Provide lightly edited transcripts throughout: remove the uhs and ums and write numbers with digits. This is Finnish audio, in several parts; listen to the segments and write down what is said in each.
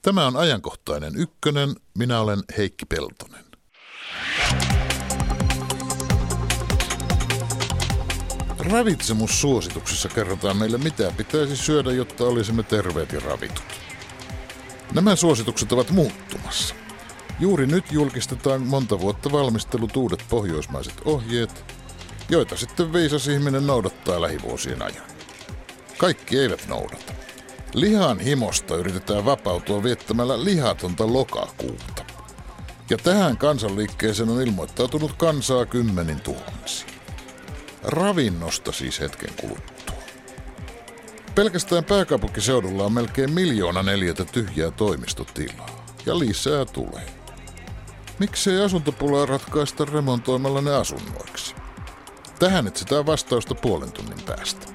Tämä on ajankohtainen ykkönen. Minä olen Heikki Peltonen. Ravitsemussuosituksissa kerrotaan meille, mitä pitäisi syödä, jotta olisimme terveet ja ravitut. Nämä suositukset ovat muuttumassa. Juuri nyt julkistetaan monta vuotta valmistellut uudet pohjoismaiset ohjeet, joita sitten viisas ihminen noudattaa lähivuosien ajan. Kaikki eivät noudata. Lihan himosta yritetään vapautua viettämällä lihatonta lokakuuta. Ja tähän kansanliikkeeseen on ilmoittautunut kansaa 10 000. Ravinnosta siis hetken kuluttua. Pelkästään pääkaupunkiseudulla on melkein 1 000 000 neliötä tyhjää toimistotilaa. Ja lisää tulee. Miksei asuntopulaa ratkaista remontoimalla ne asunnoiksi? Tähän etsitään vastausta 0,5 tunnin päästä.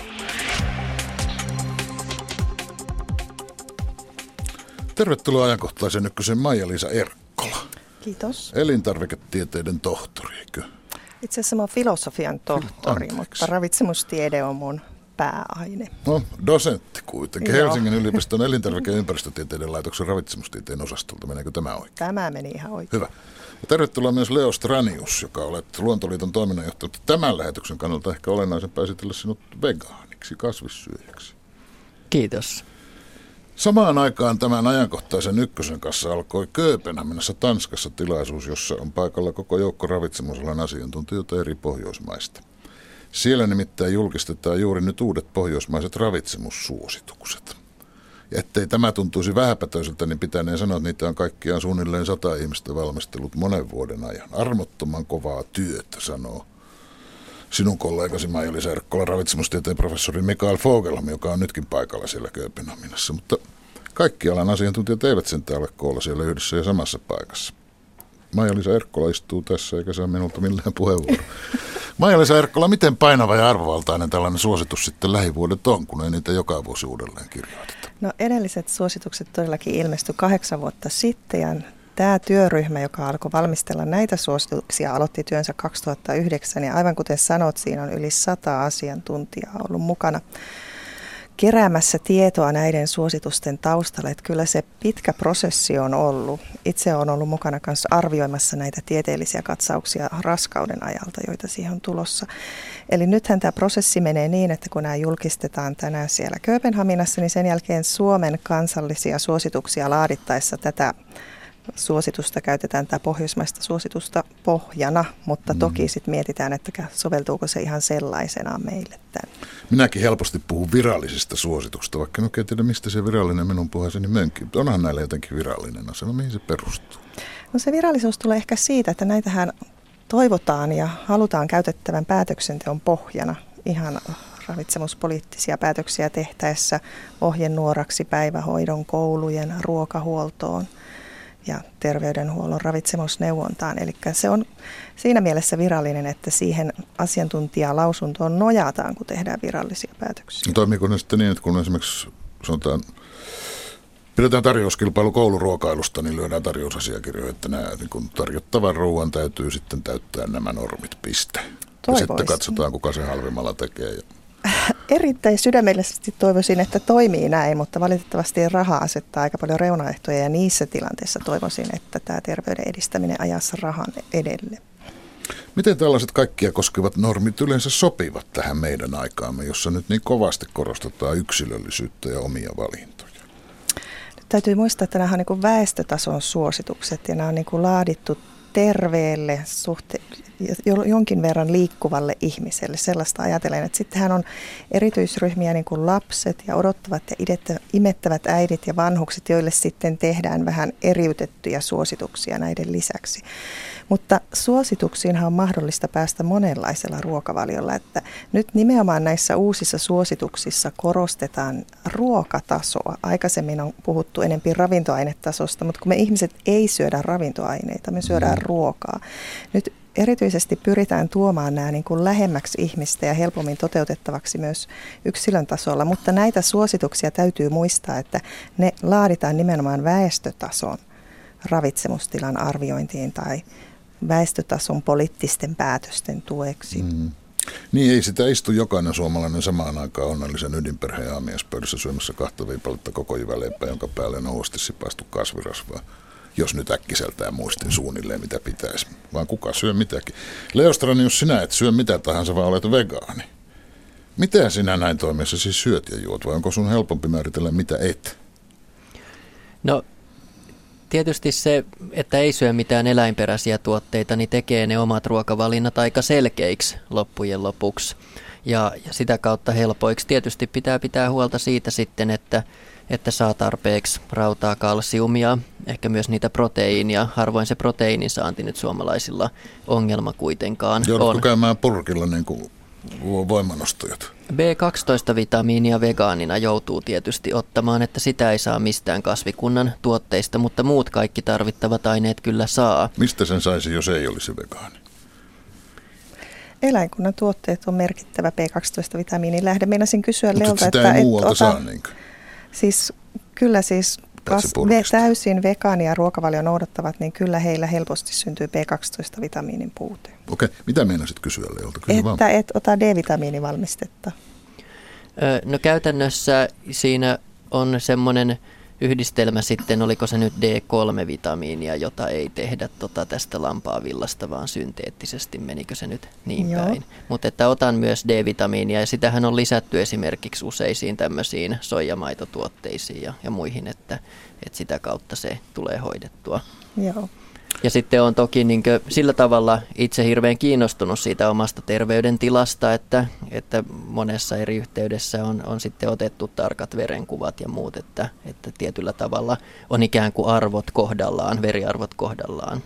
Tervetuloa ajankohtaisen ykkösen Maija-Liisa Erkkola. Kiitos. Elintarviketieteiden tohtori, eikö? Itse asiassa mä oon filosofian tohtori, mutta ravitsemustiede on mun pääaine. No, dosentti kuitenkin. Joo. Helsingin yliopiston elintarvike- ja ympäristötieteiden laitoksen ravitsemustieteen osastolta. Meneekö tämä oikein? Tämä meni ihan oikein. Hyvä. Ja tervetuloa myös Leo Stranius, joka olet Luontoliiton toiminnanjohtaja. Tämän lähetyksen kannalta ehkä olennaisempaa esitellä sinut vegaaniksi, kasvissyöjäksi. Kiitos. Samaan aikaan tämän ajankohtaisen ykkösen kanssa alkoi Kööpenhaminassa Tanskassa tilaisuus, jossa on paikalla koko joukko ravitsemusalan asiantuntijoita eri Pohjoismaista. Siellä nimittäin julkistetaan juuri nyt uudet pohjoismaiset ravitsemussuositukset. Ja ettei tämä tuntuisi vähäpätöiseltä, niin pitäneen sanoa, että niitä on kaikkiaan suunnilleen 100 ihmistä valmistellut monen vuoden ajan. Armottoman kovaa työtä, sanoo sinun kollegasi Maija-Liisa Erkkola, ravitsemustieteen professori Mikael Fogelholm, joka on nytkin paikalla siellä Kööpenhaminassa. Mutta kaikki alan asiantuntijat eivät sentään ole koolla siellä yhdessä ja samassa paikassa. Maija-Liisa Erkkola istuu tässä eikä saa minulta millään puheenvuoro. Maija-Liisa Erkkola, miten painava ja arvovaltainen tällainen suositus sitten lähivuodet on, kun ei niitä joka vuosi uudelleen kirjoiteta? No edelliset suositukset todellakin ilmestyi 8 vuotta sitten ja tämä työryhmä, joka alkoi valmistella näitä suosituksia, aloitti työnsä 2009 ja aivan kuten sanot, siinä on yli 100 asiantuntijaa ollut mukana keräämässä tietoa näiden suositusten taustalla, että kyllä se pitkä prosessi on ollut. Itse olen ollut mukana kanssa arvioimassa näitä tieteellisiä katsauksia raskauden ajalta, joita siihen on tulossa. Eli nythän tämä prosessi menee niin, että kun nämä julkistetaan tänään siellä Kööpenhaminassa, niin sen jälkeen Suomen kansallisia suosituksia laadittaessa tätä suositusta käytetään tämä pohjoismaista suositusta pohjana, mutta toki sitten mietitään, että soveltuuko se ihan sellaisenaan meille tänne. Minäkin helposti puhun virallisista suosituksista, vaikka en oikein tiedä, mistä se virallinen minun puheessani mönkii. Onhan näillä jotenkin virallinen asia, mihin se perustuu? No se virallisuus tulee ehkä siitä, että näitähän toivotaan ja halutaan käytettävän päätöksenteon pohjana ihan ravitsemuspoliittisia päätöksiä tehtäessä ohjenuoraksi päivähoidon, koulujen, ruokahuoltoon ja terveydenhuollon ravitsemusneuvontaan. Eli se on siinä mielessä virallinen, että siihen asiantuntijalausuntoon nojataan, kun tehdään virallisia päätöksiä. Toimiiko ne sitten niin, että kun esimerkiksi sanotaan, pidetään tarjouskilpailu kouluruokailusta, niin lyödään tarjousasiakirjoja, että nämä, niin kun tarjottavan ruoan täytyy sitten täyttää nämä normit, piste. Ja sitten katsotaan, kuka se halvimmalla tekee. Erittäin sydämellisesti toivoisin, että toimii näin, mutta valitettavasti raha asettaa aika paljon reunaehtoja ja niissä tilanteissa toivoisin, että tämä terveyden edistäminen ajassa rahan edelle. Miten tällaiset kaikkia koskevat normit yleensä sopivat tähän meidän aikaamme, jossa nyt niin kovasti korostetaan yksilöllisyyttä ja omia valintoja? Nyt täytyy muistaa, että nämä on niin kuin väestötason suositukset ja nämä on niin kuin laadittu terveelle jonkin verran liikkuvalle ihmiselle. Sellaista ajatellen, että sittenhän on erityisryhmiä niin kuin lapset ja odottavat ja imettävät äidit ja vanhukset, joille sitten tehdään vähän eriytettyjä suosituksia näiden lisäksi. Mutta suosituksiinhan on mahdollista päästä monenlaisella ruokavaliolla, että nyt nimenomaan näissä uusissa suosituksissa korostetaan ruokatasoa. Aikaisemmin on puhuttu enemmän ravintoainetasosta, mutta kun me ihmiset ei syödä ravintoaineita, me syödään ruokaa. Nyt erityisesti pyritään tuomaan nämä niin kuin lähemmäksi ihmistä ja helpommin toteutettavaksi myös yksilön tasolla, mutta näitä suosituksia täytyy muistaa, että ne laaditaan nimenomaan väestötason ravitsemustilan arviointiin tai väestötason poliittisten päätösten tueksi. Niin ei sitä istu jokainen suomalainen samaan aikaan onnellisen ydinperheen aamiaispöydässä syömässä 2 viipaletta koko jyväleipää, jonka päälle on ohuesti sipaistu kasvirasvaa. Jos nyt äkkiseltään muistin suunnilleen mitä pitäisi, vaan kuka syö mitäkin. Leo Stranius, sinä et syö mitä tahansa, vaan olet vegaani. Mitä sinä näin toimessa siis syöt ja juot, vai onko sun helpompi määritellä mitä et? No tietysti se, että ei syö mitään eläinperäisiä tuotteita, niin tekee ne omat ruokavalinnat aika selkeiksi loppujen lopuksi ja sitä kautta helpoiksi. Tietysti pitää huolta siitä sitten, että saa tarpeeksi rautaa, kalsiumia, ehkä myös niitä proteiinia. Harvoin se proteiinin saanti nyt suomalaisilla ongelma kuitenkaan on. Joudutko käymään purkilla niin kuin voimanostojat? B12-vitamiinia vegaanina joutuu tietysti ottamaan, että sitä ei saa mistään kasvikunnan tuotteista, mutta muut kaikki tarvittavat aineet kyllä saa. Mistä sen saisi, jos ei olisi vegaani? Eläinkunnan tuotteet on merkittävä B12-vitamiinin lähde. Meinasin kysyä Leolta, että ei muualta saa niinkö? Siis kyllä siis täysin vegaania ruokavalio noudattavat, niin kyllä heillä helposti syntyy B12-vitamiinin puute. Okei, mitä meinasit kysyä Leolta? Että et ota D-vitamiinivalmistetta. No käytännössä siinä on semmoinen yhdistelmä sitten, oliko se nyt D3-vitamiinia, jota ei tehdä tästä lampaanvillasta, vaan synteettisesti, menikö se nyt niin päin. Mutta että otan myös D-vitamiinia ja sitähän on lisätty esimerkiksi useisiin tämmöisiin soijamaitotuotteisiin ja muihin, että sitä kautta se tulee hoidettua. Joo. Ja sitten on toki sillä tavalla itse hirveän kiinnostunut siitä omasta terveydentilasta, että monessa eri yhteydessä on sitten otettu tarkat verenkuvat ja muut, että tietyllä tavalla on ikään kuin arvot kohdallaan, veriarvot kohdallaan.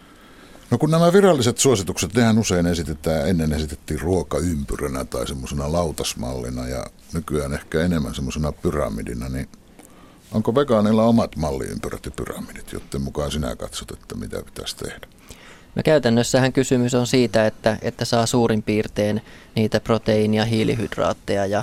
No kun nämä viralliset suositukset, nehän usein ennen esitettiin ruokaympyränä tai semmoisena lautasmallina ja nykyään ehkä enemmän semmoisena pyramidina, niin onko vegaanilla omat malliympyrät ja pyramidit, joiden mukaan sinä katsot, että mitä pitäisi tehdä? No käytännössähän kysymys on siitä, että saa suurin piirtein niitä proteiinia, hiilihydraatteja ja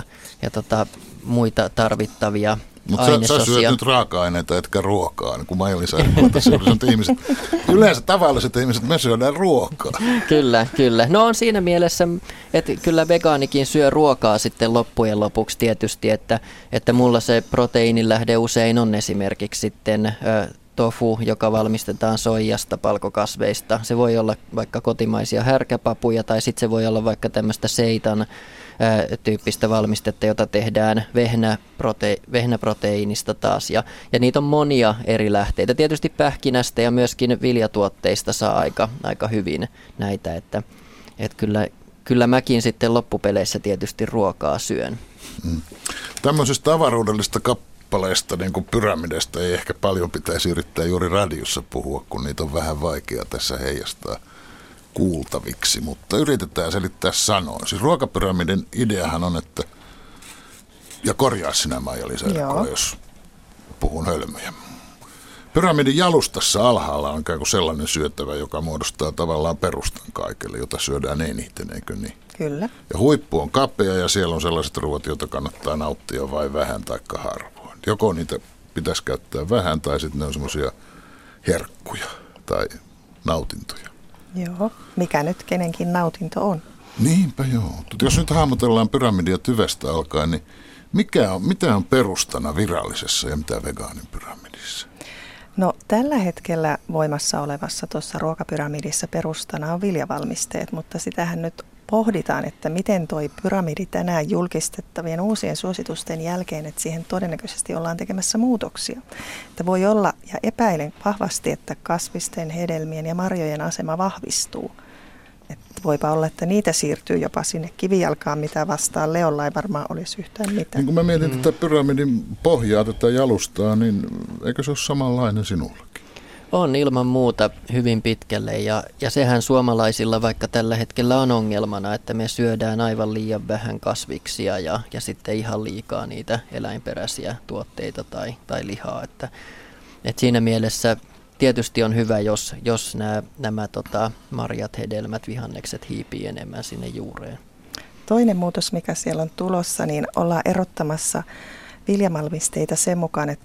muita tarvittavia ainesosia. Mutta sä syöt nyt raaka-aineita etkä ruokaa, niin kuin majolisäädössä ihmiset. Yleensä tavalliset ihmiset, me syödään ruokaa. Kyllä. No on siinä mielessä, että kyllä vegaanikin syö ruokaa sitten loppujen lopuksi tietysti, että mulla se proteiinin lähde usein on esimerkiksi sitten tofu, joka valmistetaan soijasta, palkokasveista. Se voi olla vaikka kotimaisia härkäpapuja tai sitten se voi olla vaikka tämmöistä seitan tyyppistä valmistetta, jota tehdään vehnäproteiinista taas. Ja niitä on monia eri lähteitä. Tietysti pähkinästä ja myöskin viljatuotteista saa aika hyvin näitä, että kyllä mäkin sitten loppupeleissä tietysti ruokaa syön. Tämmöisestä avaruudellisesta kappaleesta, niin kuin pyramidestä, ei ehkä paljon pitäisi yrittää juuri radiossa puhua, kun niitä on vähän vaikea tässä heijastaa kuultaviksi, mutta yritetään selittää sanoin. Siis ruokapyramidin ideahan on, että, ja korjaa sinä Maija-Liisa Erkkola, jos puhun hölmöjä. Pyramidin jalustassa alhaalla on ikään kuin sellainen syötävä, joka muodostaa tavallaan perustan kaikelle, jota syödään eniten, eikö niin? Kyllä. Ja huippu on kapea ja siellä on sellaiset ruoat, joita kannattaa nauttia vain vähän tai harvoin. Joko niitä pitäisi käyttää vähän tai sitten ne on semmoisia herkkuja tai nautintoja. Joo, mikä nyt kenenkin nautinto on. Niinpä joo. Jos nyt hahmotellaan pyramidia tyvestä alkaen, niin mitä on perustana virallisessa ja mitä vegaanin pyramidissa? No tällä hetkellä voimassa olevassa tuossa ruokapyramidissa perustana on viljavalmisteet, mutta sitähän nyt pohditaan, että miten toi pyramidi tänään julkistettavien uusien suositusten jälkeen, että siihen todennäköisesti ollaan tekemässä muutoksia. Että voi olla, ja epäilen vahvasti, että kasvisten, hedelmien ja marjojen asema vahvistuu. Että voipa olla, että niitä siirtyy jopa sinne kivijalkaan, mitä vastaan Leolla ei varmaan olisi yhtään mitään. Niin kun mä mietin tätä pyramidin pohjaa, tätä jalustaa, niin eikö se ole samanlainen sinullakin? On ilman muuta hyvin pitkälle ja sehän suomalaisilla vaikka tällä hetkellä on ongelmana, että me syödään aivan liian vähän kasviksia ja sitten ihan liikaa niitä eläinperäisiä tuotteita tai lihaa. Että siinä mielessä tietysti on hyvä, jos nämä marjat, hedelmät, vihannekset hiipii enemmän sinne juureen. Toinen muutos, mikä siellä on tulossa, niin ollaan erottamassa viljavalmisteita sen mukaan, että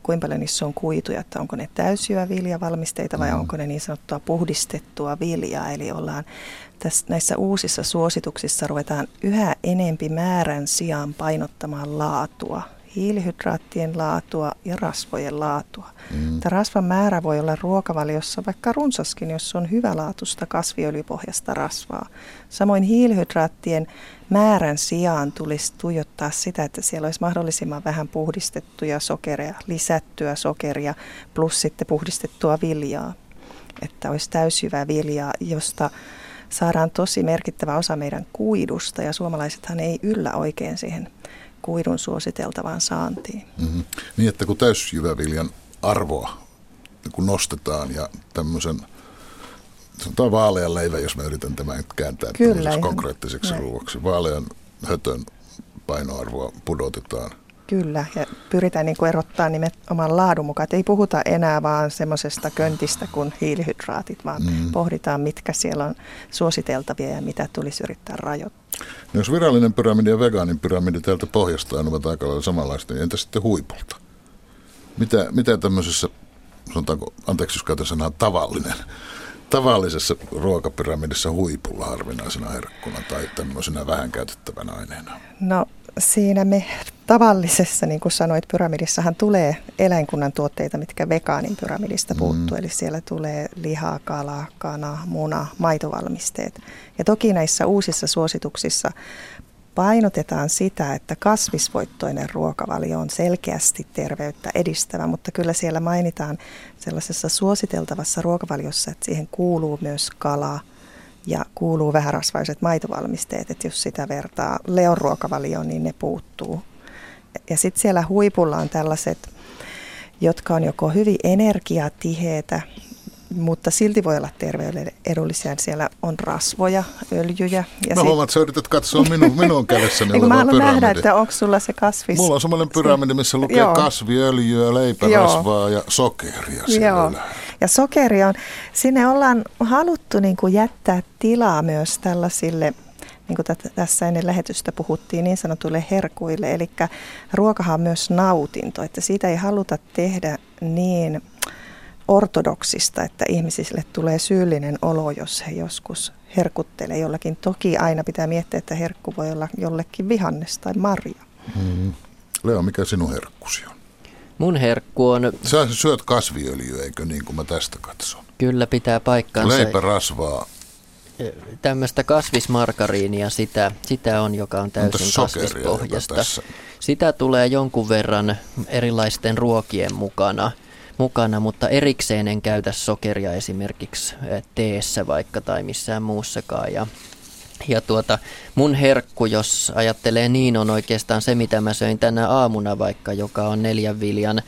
kuinka paljon niissä on kuituja, että onko ne täysjyväviljavalmisteita vai onko ne niin sanottua puhdistettua viljaa. Eli ollaan näissä uusissa suosituksissa ruvetaan yhä enempi määrän sijaan painottamaan laatua. Hiilihydraattien laatua ja rasvojen laatua. Rasvan määrä voi olla ruokavaliossa vaikka runsaskin, jos on hyvälaatuista kasviöljypohjasta rasvaa. Samoin hiilihydraattien määrän sijaan tulisi tuijottaa sitä, että siellä olisi mahdollisimman vähän puhdistettuja sokereja, lisättyä sokeria plus sitten puhdistettua viljaa. Että olisi täysjyvää viljaa, josta saadaan tosi merkittävä osa meidän kuidusta ja suomalaisethan ei yllä oikein siihen kuidun suositeltavaan saantiin. Niin, että kun täysjyväviljan arvoa kun nostetaan ja tämmöisen, sanotaan vaalean leivän, jos mä yritän tämän nyt kääntää konkreettiseksi ruuaksi, vaalean hötön painoarvoa pudotetaan. Kyllä, ja pyritään niin kuin erottaa nimenomaan laadun mukaan, että ei puhuta enää vaan semmoisesta köntistä kuin hiilihydraatit, vaan pohditaan, mitkä siellä on suositeltavia ja mitä tulisi yrittää rajoittaa. No jos virallinen pyramidi ja vegaanin pyramidi täältä pohjasta ovat aika lailla samanlaista, niin entä sitten huipulta? Mitä tämmöisessä, sanotaanko, anteeksi jos käytän sanaa tavallisessa ruokapyramidissa huipulla harvinaisena herkkuna tai tämmöisenä vähän käytettävänä aineena? No siinä me tavallisessa, niin kuin sanoit, pyramidissahan tulee eläinkunnan tuotteita, mitkä vegaanin pyramidista puuttuu. Eli siellä tulee liha, kala, kana, muna, maitovalmisteet. Ja toki näissä uusissa suosituksissa painotetaan sitä, että kasvisvoittoinen ruokavalio on selkeästi terveyttä edistävä, mutta kyllä siellä mainitaan sellaisessa suositeltavassa ruokavaliossa, että siihen kuuluu myös kala ja kuuluu vähärasvaiset maitovalmisteet, että jos sitä vertaa Leon ruokavalioon, niin ne puuttuu. Ja sitten siellä huipulla on tällaiset, jotka on joko hyvin energiatiheitä, mutta silti voi olla terveydelle edullisia. Siellä on rasvoja, öljyjä. Mä huomaan, että sä yrität katsoa minun kädessäni olevaa pyramidi. Mä haluan nähdä, että onko sulla se kasvis. Mulla on semmoinen pyramidi, missä lukee kasviöljyä, leipärasvaa ja sokeria. Joo. Ja sokeri on, sinne ollaan haluttu niin kuin jättää tilaa myös tällaisille, niin kuin tässä ennen lähetystä puhuttiin, niin sanotuille herkuille. Eli ruokahan on myös nautinto, että siitä ei haluta tehdä niin ortodoksista, että ihmisille tulee syyllinen olo, jos he joskus herkuttelee jollakin. Toki aina pitää miettiä, että herkku voi olla jollekin vihannes tai marja. Leo, mikä sinun herkkusi on? Mun herkku on... Sä syöt kasviöljyä, eikö niin kuin mä tästä katson? Kyllä pitää paikkansa. Leipärasvaa. Tämmöistä kasvismargariinia, sitä on, joka on täysin kasvispohjasta. Sitä tulee jonkun verran erilaisten ruokien mukana, mutta erikseen en käytä sokeria esimerkiksi teessä vaikka tai missään muussakaan. Ja mun herkku, jos ajattelee niin, on oikeastaan se, mitä mä söin tänä aamuna vaikka, joka on 4 viljan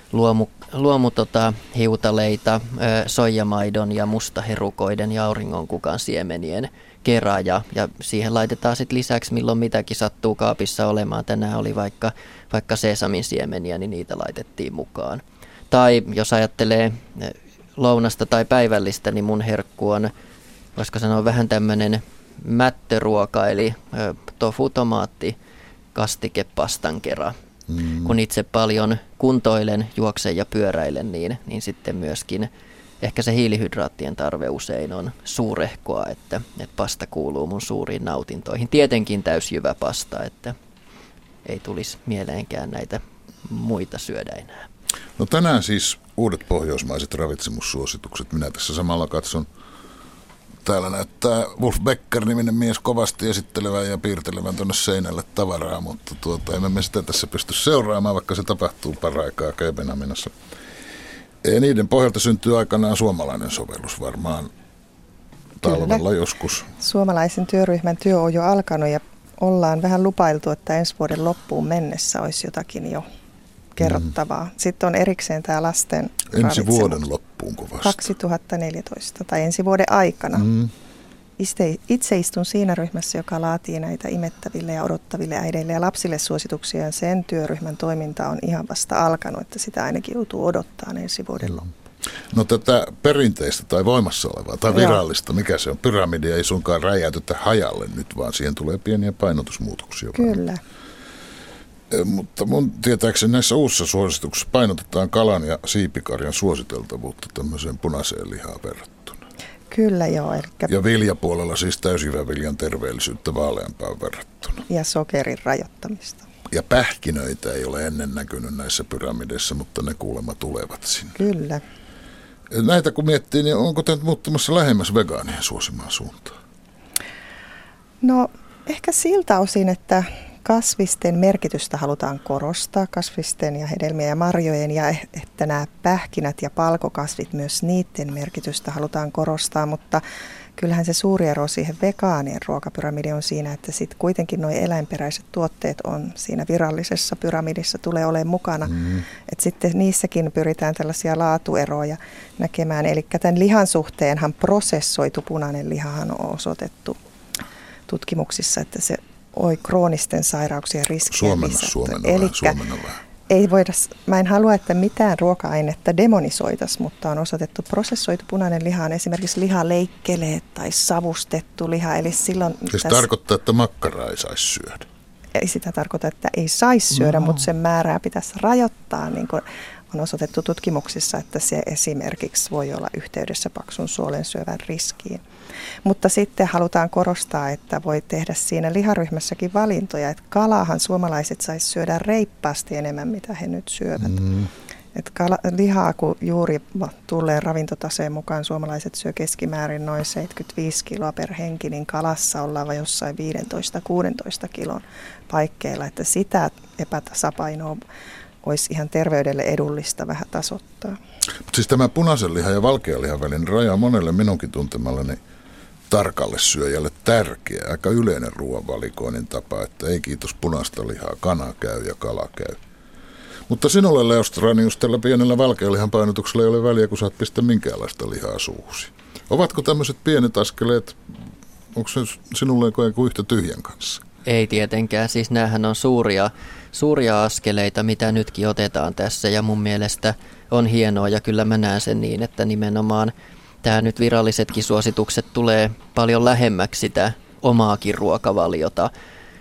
hiutaleita, soijamaidon ja mustaherukoiden ja auringonkukan siemenien kera. Ja siihen laitetaan sitten lisäksi, milloin mitäkin sattuu kaapissa olemaan. Tänään oli vaikka sesamin siemeniä, niin niitä laitettiin mukaan. Tai jos ajattelee lounasta tai päivällistä, niin mun herkku on, voisiko sanoa, vähän tämmöinen mättöruoka, eli tofu, tomaatti, kastike, pastankera. Kun itse paljon kuntoilen, juoksen ja pyöräilen, niin sitten myöskin ehkä se hiilihydraattien tarve usein on suurehkoa, että pasta kuuluu mun suuriin nautintoihin. Tietenkin täysjyvä pasta, että ei tulisi mieleenkään näitä muita syödä enää. No tänään siis uudet pohjoismaiset ravitsemussuositukset. Minä tässä samalla katson. Täällä näyttää Wolf Becker-niminen mies kovasti esittelevän ja piirtelevän tuonne seinälle tavaraa, mutta emme me sitä tässä pysty seuraamaan, vaikka se tapahtuu paraikaa Kööpenhaminassa. Niiden pohjalta syntyy aikanaan suomalainen sovellus varmaan talvella joskus. Suomalaisen työryhmän työ on jo alkanut ja ollaan vähän lupailtu, että ensi vuoden loppuun mennessä olisi jotakin jo kerrottavaa. Sitten on erikseen tämä lasten ensi vuoden loppuun kovasti. 2014 tai ensi vuoden aikana. Itse istun siinä ryhmässä, joka laatii näitä imettäville ja odottaville äideille ja lapsille suosituksia. Ja sen työryhmän toiminta on ihan vasta alkanut, että sitä ainakin joutuu odottamaan ensi vuoden loppuun. No tätä perinteistä tai voimassa olevaa tai virallista, mikä se on, pyramidia ei suinkaan räjäytetä hajalle nyt, vaan siihen tulee pieniä painotusmuutoksia. Kyllä. Mutta mun tietääkseni näissä uusissa suosituksissa painotetaan kalan ja siipikarjan suositeltavuutta tämmöiseen punaiseen lihaan verrattuna. Kyllä joo. Ja viljapuolella siis täysjyväviljan terveellisyyttä vaaleampaan verrattuna. Ja sokerin rajoittamista. Ja pähkinöitä ei ole ennen näkynyt näissä pyramideissa, mutta ne kuulemma tulevat sinne. Kyllä. Näitä kun miettii, niin onko tämä muuttumassa lähemmäs vegaanien suosimaan suuntaan? No ehkä siltä osin, että kasvisten merkitystä halutaan korostaa, kasvisten ja hedelmien ja marjojen, ja että nämä pähkinät ja palkokasvit, myös niiden merkitystä halutaan korostaa, mutta kyllähän se suuri ero siihen vegaanien ruokapyramidiin on siinä, että sitten kuitenkin nuo eläinperäiset tuotteet on siinä virallisessa pyramidissa, tulee olemaan mukana. Että sitten niissäkin pyritään tällaisia laatueroja näkemään. Eli tämän lihan suhteenhan prosessoitu punainen lihahan on osoitettu tutkimuksissa, että se kroonisten sairauksien riskiä lisätä. Ei voida, mä en halua, että mitään ruoka-ainetta demonisoitaisiin, mutta on osoitettu prosessoitu punainen liha on esimerkiksi lihaleikkeleet tai savustettu liha. Eli silloin se tarkoittaa, että makkaraa ei saisi syödä. Ei sitä tarkoita, että ei saisi syödä, mutta sen määrää pitäisi rajoittaa, niin kuin on osoitettu tutkimuksissa, että se esimerkiksi voi olla yhteydessä paksun suolen syövän riskiin. Mutta sitten halutaan korostaa, että voi tehdä siinä liharyhmässäkin valintoja, että kalahan suomalaiset saisi syödä reippaasti enemmän, mitä he nyt syövät. Että lihaa, kun juuri tulleen ravintotaseen mukaan suomalaiset syö keskimäärin noin 75 kiloa per henki, niin kalassa ollaan jossain 15-16 kilon paikkeilla, että sitä epätasapainoa olisi ihan terveydelle edullista vähän tasoittaa. Mutta siis tämä punaisen lihan ja valkean lihan välinen raja on monelle minunkin tuntemallani tarkalle syöjälle tärkeä, aika yleinen ruoanvalikoinnin tapa, että ei kiitos punaista lihaa, kana käy ja kala käy. Mutta sinulle, Leostranius, tällä pienellä valkealihan painotuksella ei ole väliä, kun saat pistä minkäänlaista lihaa suusi. Ovatko tämmöiset pienet askeleet, onko se sinulle joku yhtä tyhjän kanssa? Ei tietenkään, siis näähän on suuria askeleita, mitä nytkin otetaan tässä, ja mun mielestä on hienoa, ja kyllä mä näen sen niin, että nimenomaan tämä nyt virallisetkin suositukset tulee paljon lähemmäksi sitä omaakin ruokavaliota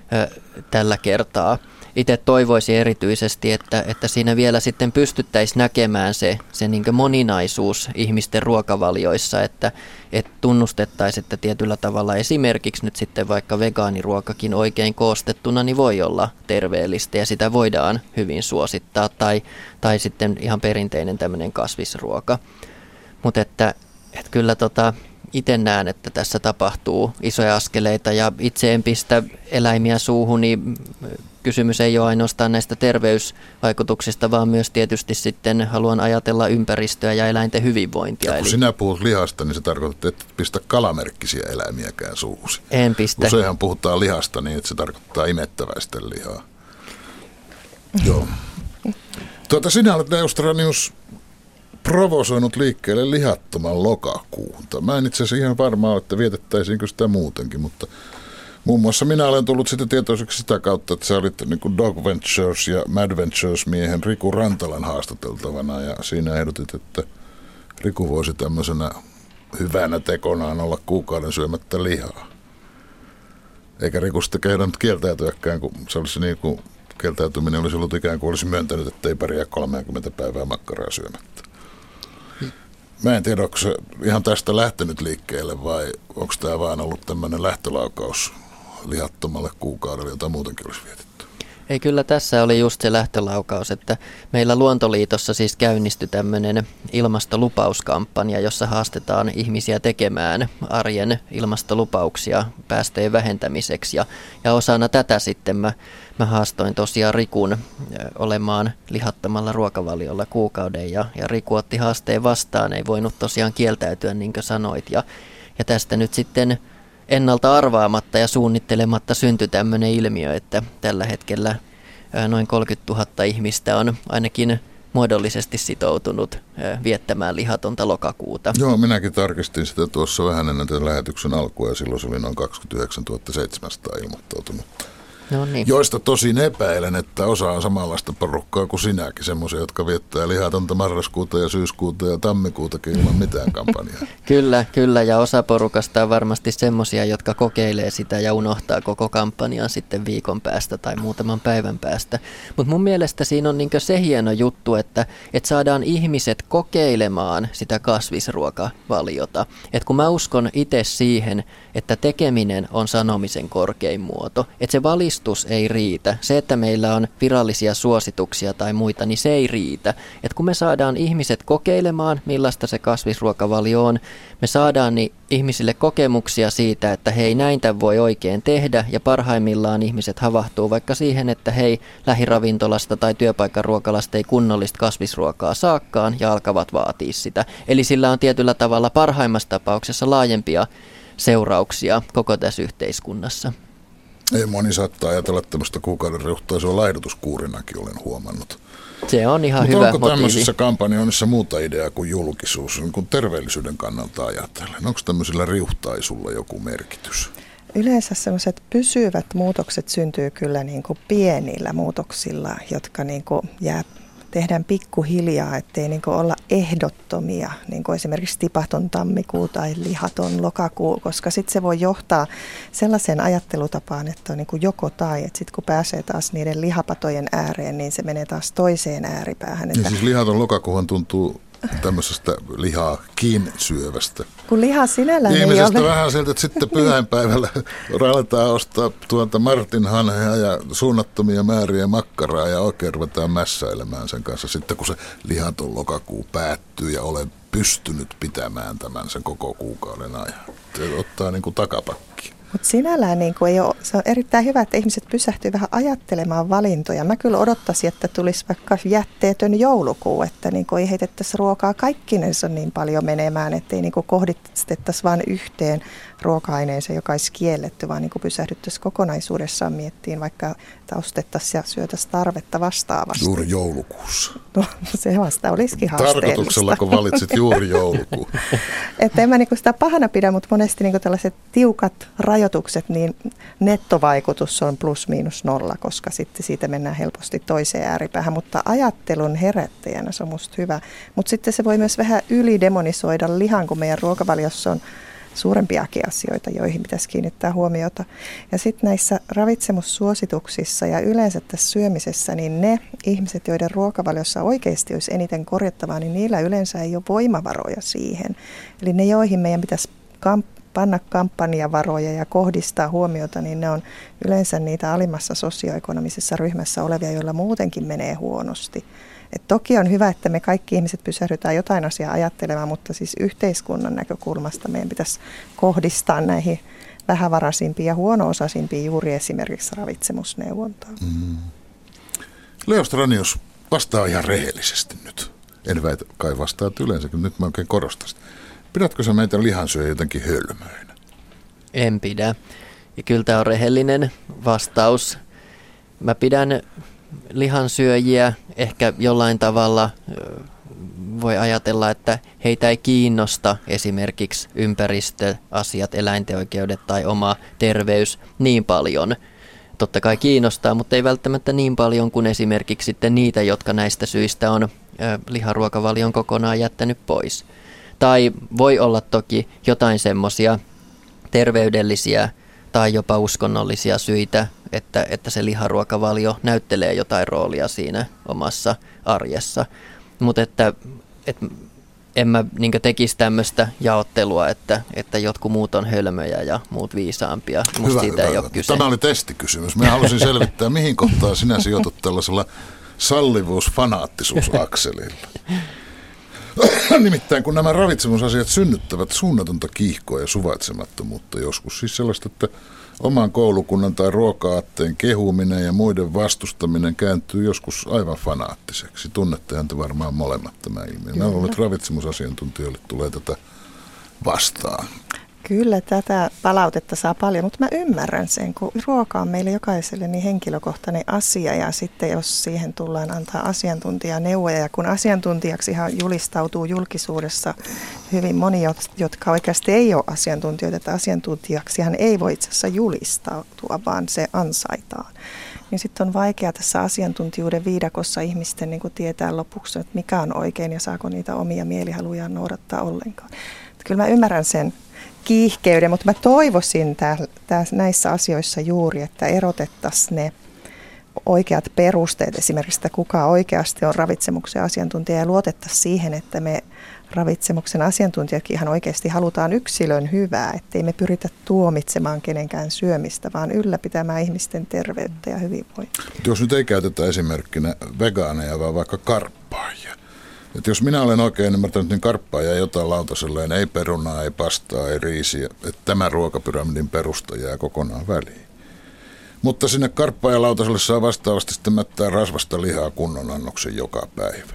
tällä kertaa. Itse toivoisin erityisesti, että siinä vielä sitten pystyttäisiin näkemään se niin kuin moninaisuus ihmisten ruokavalioissa, että tunnustettaisiin, että tietyllä tavalla esimerkiksi nyt sitten vaikka vegaaniruokakin oikein koostettuna niin voi olla terveellistä ja sitä voidaan hyvin suosittaa tai sitten ihan perinteinen tämmöinen kasvisruoka. Mutta että kyllä itse näen, että tässä tapahtuu isoja askeleita ja itse en pistä eläimiä suuhun, niin kysymys ei ole ainoastaan näistä terveysvaikutuksista, vaan myös tietysti sitten haluan ajatella ympäristöä ja eläinten hyvinvointia. Ja kun sinä puhut lihasta, niin se tarkoittaa, että et pistä kalamerkkisiä eläimiäkään suusi. En pistä. Useinhan puhutaan lihasta niin, että se tarkoittaa imettäväisten lihaa. Joo. Sinä olet, Leostranius, provosoinut liikkeelle lihattoman lokakuun. Mä en itse asiassa ihan varma ole, että vietettäisiinkö sitä muutenkin, mutta muun muassa minä olen tullut sitä tietoiseksi sitä kautta, että sä olit niin kuin Dog Ventures ja Mad Ventures miehen Riku Rantalan haastateltavana ja siinä ehdotit, että Riku voisi tämmöisenä hyvänä tekonaan olla kuukauden syömättä lihaa. Eikä Riku sitten kehdannut kieltäytyäkään, kun se olisi niin kuin kieltäytyminen olisi ollut ikään kuin olisi myöntänyt, että ei pärjää 30 päivää makkaraa syömättä. Mä en tiedä, onko se ihan tästä lähtenyt liikkeelle vai onko tämä vaan ollut tämmöinen lähtölaukaus lihattomalle kuukaudelle, jota muutenkin olisi vietetty? Ei, kyllä tässä oli just se lähtölaukaus, että meillä Luontoliitossa siis käynnistyi tämmöinen ilmastolupauskampanja, jossa haastetaan ihmisiä tekemään arjen ilmastolupauksia päästöjen vähentämiseksi. Ja osana tätä sitten mä haastoin tosiaan Rikun olemaan lihattomalla ruokavaliolla kuukauden ja Riku otti haasteen vastaan, ei voinut tosiaan kieltäytyä niin kuin sanoit. Ja tästä nyt sitten ennalta arvaamatta ja suunnittelematta syntyi tämmöinen ilmiö, että tällä hetkellä noin 30 000 ihmistä on ainakin muodollisesti sitoutunut viettämään lihatonta lokakuuta. Joo, minäkin tarkistin sitä tuossa vähän ennen tämän lähetyksen alkua ja silloin se oli noin 29 700 ilmoittautunut. No niin. Joista tosin epäilen, että osa on samanlaista porukkaa kuin sinäkin, semmoisia, jotka viettää lihatonta marraskuuta ja syyskuuta ja tammikuutakin ilman mitään kampanjaa. Kyllä, ja osa porukasta on varmasti semmoisia, jotka kokeilee sitä ja unohtaa koko kampanjan sitten viikon päästä tai muutaman päivän päästä. Mutta mun mielestä siinä on niinkö se hieno juttu, että saadaan ihmiset kokeilemaan sitä kasvisruokavaliota. Et kun mä uskon itse siihen, että tekeminen on sanomisen korkein muoto, että se valistus ei riitä. Se, että meillä on virallisia suosituksia tai muita, niin se ei riitä. Et kun me saadaan ihmiset kokeilemaan, millaista se kasvisruokavalio on, me saadaan niin ihmisille kokemuksia siitä, että hei, näin tämän voi oikein tehdä, ja parhaimmillaan ihmiset havahtuu vaikka siihen, että hei, lähiravintolasta tai työpaikkaruokalasta ei kunnollista kasvisruokaa saakkaan ja alkavat vaatia sitä. Eli sillä on tietyllä tavalla parhaimmassa tapauksessa laajempia seurauksia koko tässä yhteiskunnassa. Ei moni saattaa ajatella tämmöistä kuukauden reuhtaisua laihdutuskuurinakin, olen huomannut. Se on ihan Mutta hyvä onko motiivi. tämmöisissä kampanjoinnissa muuta ideaa kuin julkisuus, niin kuin terveellisyyden kannalta ajatellen? Onko tämmöisillä riuhtaisulla joku merkitys? Yleensä sellaiset pysyvät muutokset syntyy kyllä niin kuin pienillä muutoksilla, jotka niin kuin tehdään pikkuhiljaa, ettei niin kuin olla ehdottomia, niin kuin esimerkiksi tipahton tammikuu tai lihaton lokakuu, koska sitten se voi johtaa sellaiseen ajattelutapaan, että on niin kuin joko tai, että sitten kun pääsee taas niiden lihapatojen ääreen, niin se menee taas toiseen ääripäähän. Niin siis lihaton lokakuuhan tuntuu tämmöisestä lihaakin syövästä. Kun liha sinällään ihmisestä ei ole... vähän sieltä, että sitten pyhäinpäivällä aletaan ostaa martinhanhea ja suunnattomia määriä makkaraa ja oikein ruvetaan mässäilemään sen kanssa sitten, kun se lihaton lokakuu päättyy ja olen pystynyt pitämään tämän sen koko kuukauden ajan. Se ottaa niin kuin takapakki. Mutta sinällään niin ei ole, se on erittäin hyvä, että ihmiset pysähtyy vähän ajattelemaan valintoja. Mä kyllä odottaisin, että tulisi vaikka jätteetön joulukuu, että niin ei heitettäisi ruokaa kaikkinensa niin paljon menemään, ettei niin kohdistettaisi vain yhteen ruoka-aineeseen, joka olisi kielletty, vaan niin pysähdyttäisiin kokonaisuudessaan miettiin, vaikka ostettaisiin ja syötäisiin tarvetta vastaavasti. Juuri joulukuussa. No, se vasta olisikin haasteellista. Tarkoituksella, kun valitsit juuri joulukuun. Että en mä niin sitä pahana pidä, mutta monesti niin tällaiset tiukat rajoitukset, niin nettovaikutus on +/- koska sitten siitä mennään helposti toiseen ääripäähän. Mutta ajattelun herättäjänä se on musta hyvä. Mutta sitten se voi myös vähän ylidemonisoida lihan, kun meidän ruokavaliossa on suurempiakin asioita, joihin pitäisi kiinnittää huomiota. Ja sitten näissä ravitsemussuosituksissa ja yleensä tässä syömisessä, niin ne ihmiset, joiden ruokavaliossa oikeasti olisi eniten korjattavaa, niin niillä yleensä ei ole voimavaroja siihen. Eli ne, joihin meidän pitäisi panna kampanjavaroja ja kohdistaa huomiota, niin ne on yleensä niitä alimmassa sosioekonomisessa ryhmässä olevia, joilla muutenkin menee huonosti. Et toki on hyvä, että me kaikki ihmiset pysähdytään jotain asiaa ajattelemaan, mutta siis yhteiskunnan näkökulmasta meidän pitäisi kohdistaa näihin vähävaraisimpiin ja huono-osaisimpiin juuri esimerkiksi ravitsemusneuvontaa. Leo Stranius vastaa ihan rehellisesti nyt. En väitä kai vastaa, että yleensäkin nyt mä oikein korostan sitä. Pidätkö sä meitä lihansyöjä jotenkin hölmöinä? En pidä. Ja kyllä tämä on rehellinen vastaus. Mä pidän lihansyöjiä ehkä jollain tavalla voi ajatella, että heitä ei kiinnosta esimerkiksi ympäristöasiat, eläinten oikeudet tai oma terveys niin paljon. Totta kai kiinnostaa, mutta ei välttämättä niin paljon kuin esimerkiksi sitten niitä, jotka näistä syistä on liharuokavalion kokonaan jättänyt pois. Tai voi olla toki jotain semmoisia terveydellisiä tai jopa uskonnollisia syitä, että se liharuokavalio näyttelee jotain roolia siinä omassa arjessa. Mutta että en mä tekisi tämmöistä jaottelua, että jotkut muut on hölmöjä ja muut viisaampia. Musta siitä ei ole kyse. Tämä oli testikysymys. Mä halusin selvittää, mihin kohtaan sinä sijoitut tällaisella sallivuus-fanaattisuusakselilla. Nimittäin kun nämä ravitsemusasiat synnyttävät suunnatonta kiihkoa ja suvaitsemattomuutta joskus, siis sellaista, että oman koulukunnan tai ruoka-aatteen kehuminen ja muiden vastustaminen kääntyy joskus aivan fanaattiseksi. Tunnettehan te varmaan molemmat tämä ilmiö. Mä luulen, että ravitsemusasiantuntijoille tulee tätä vastaan. Kyllä tätä palautetta saa paljon, mutta mä ymmärrän sen, kun ruoka on meille jokaiselle niin henkilökohtainen asia ja sitten jos siihen tullaan antaa asiantuntijaneuvoja ja kun asiantuntijaksihan julistautuu julkisuudessa hyvin moni, jotka oikeasti ei ole asiantuntijoita, että asiantuntijaksihan ei voi itse asiassa julistautua, vaan se ansaitaan. Niin sitten on vaikea tässä asiantuntijuuden viidakossa ihmisten niin kuin tietää lopuksi, että mikä on oikein ja saako niitä omia mielihalujaan noudattaa ollenkaan. Kyllä mä ymmärrän sen kiihkeyden, mutta mä toivoisin näissä asioissa juuri, että erotettaisiin ne oikeat perusteet, esimerkiksi että kuka oikeasti on ravitsemuksen asiantuntija ja luotettaisiin siihen, että me ravitsemuksen asiantuntijatkin ihan oikeasti halutaan yksilön hyvää, ettei me pyritä tuomitsemaan kenenkään syömistä, vaan ylläpitämään ihmisten terveyttä ja hyvinvointia. Jos nyt ei käytetä esimerkkinä vegaaneja, vaan vaikka karppaajia. Että jos minä olen oikein ymmärtänyt, niin karppaajia ei ota lautaselleen, ei perunaa, ei pastaa, ei riisiä, että tämä ruokapyramidin perusta jää kokonaan väliin. Mutta sinne karppaajalautaselle saa vastaavasti sitten mättää rasvasta lihaa kunnon annoksen joka päivä.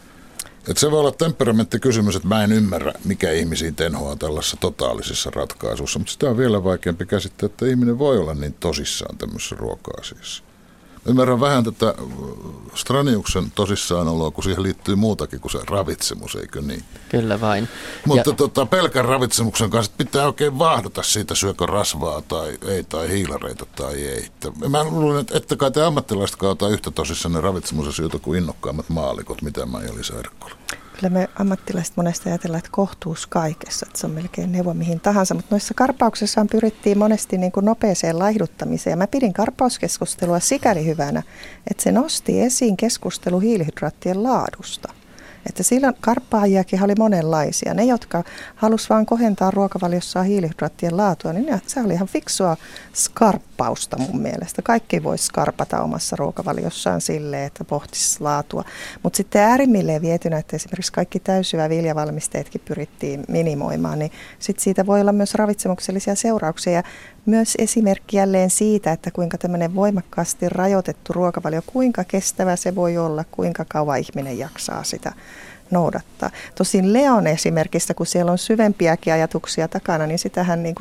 Että se voi olla temperamenttikysymys, että mä en ymmärrä, mikä ihmisiin tenhoaa tällaisessa totaalisessa ratkaisussa, mutta sitä on vielä vaikeampi käsittää, että ihminen voi olla niin tosissaan tämmöisessä ruoka-asiassa. Ymmärrän vähän tätä Straniuksen tosissaan oloa, kun siihen liittyy muutakin kuin se ravitsemus, eikö niin? Kyllä vain. Mutta pelkän ravitsemuksen kanssa pitää oikein vahdata siitä, syökö rasvaa tai ei, tai hiilareita tai ei. Mä luulen, että kai te ammattilaisetkaan ota yhtä tosissaan ne ravitsemusasioita kuin innokkaammat maallikot, mitä Maija-Liisa Erkkola. Kyllä me ammattilaiset monesti ajatellaan, että kohtuus kaikessa, että se on melkein neuvo mihin tahansa, mutta noissa karpauksissaan pyrittiin monesti niin kuin nopeeseen laihduttamiseen. Ja mä pidin karpauskeskustelua sikäli hyvänä, että se nosti esiin keskustelu hiilihydraattien laadusta. Että silloin karppaajiakin oli monenlaisia. Ne, jotka halusivat vain kohentaa ruokavaliossaan hiilihydraattien laatua, niin se oli ihan fiksua skarppausta mun mielestä. Kaikki voisi skarpata omassa ruokavaliossaan silleen, että pohtisi laatua. Mutta sitten äärimmilleen vietynä, että esimerkiksi kaikki täysyvä viljavalmisteetkin pyrittiin minimoimaan, niin sitten siitä voi olla myös ravitsemuksellisia seurauksia. Ja myös esimerkki jälleen siitä, että kuinka tämmöinen voimakkaasti rajoitettu ruokavalio, kuinka kestävä se voi olla, kuinka kauan ihminen jaksaa sitä noudattaa. Tosin Leon esimerkistä, kun siellä on syvempiäkin ajatuksia takana, niin sitähän niin kuin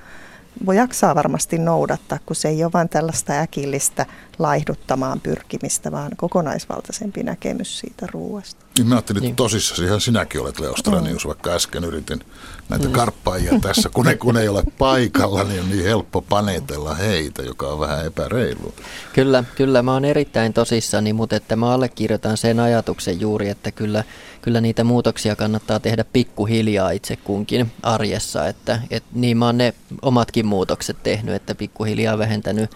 voi jaksaa varmasti noudattaa, kun se ei ole vain tällaista äkillistä laihduttamaan pyrkimistä, vaan kokonaisvaltaisempi näkemys siitä ruoasta. Niin mä ajattelin, että tosissaan ihan sinäkin olet, Leo Stranius, vaikka äsken yritin näitä karppaajia tässä, kun ei ole paikalla, niin on niin helppo panetella heitä, joka on vähän epäreilu. Kyllä mä oon erittäin tosissani, mutta että mä allekirjoitan sen ajatuksen juuri, että kyllä niitä muutoksia kannattaa tehdä pikkuhiljaa itse kunkin arjessa, että niin mä oon ne omatkin muutokset tehnyt, että pikkuhiljaa vähentänyt